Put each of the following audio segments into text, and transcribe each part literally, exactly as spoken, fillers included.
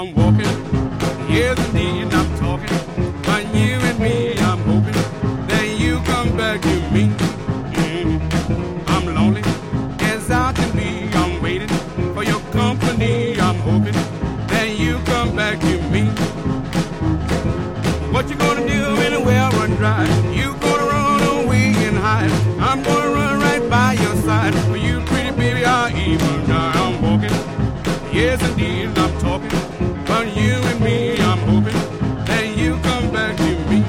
I'm walking. Yes, indeed, I'm talking. But you and me, I'm hoping that you come back to me. Mm, I'm lonely as I can be. I'm waiting for your company. I'm hoping that you come back to me. What you gonna do when the well run dry? You gonna run away and hide? I'm gonna run right by your side. For you, pretty baby, I even die. I'm walking. Yes, indeed, I'm talking. But you and me, I'm hoping that you come back to me.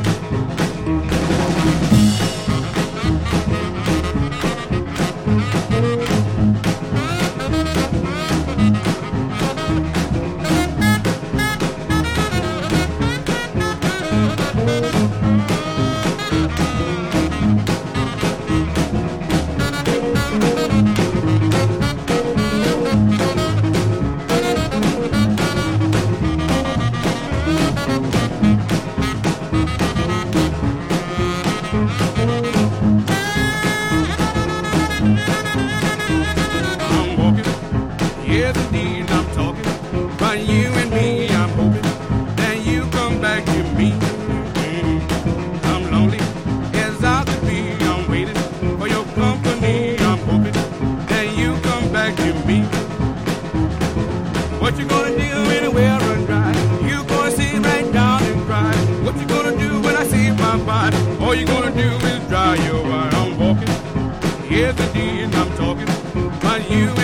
I'm walking, yes indeed I'm talking, but you and me I'm hoping that you come back to me. Mm, I'm lonely as I could be, I'm waiting for your company. I'm hoping that you come back to me. What you gonna do when the well run dry? You gonna sit right down and cry? What you gonna do when I see my body? All you gonna do is dry your eye. I'm walking, yes indeed I'm talking, but you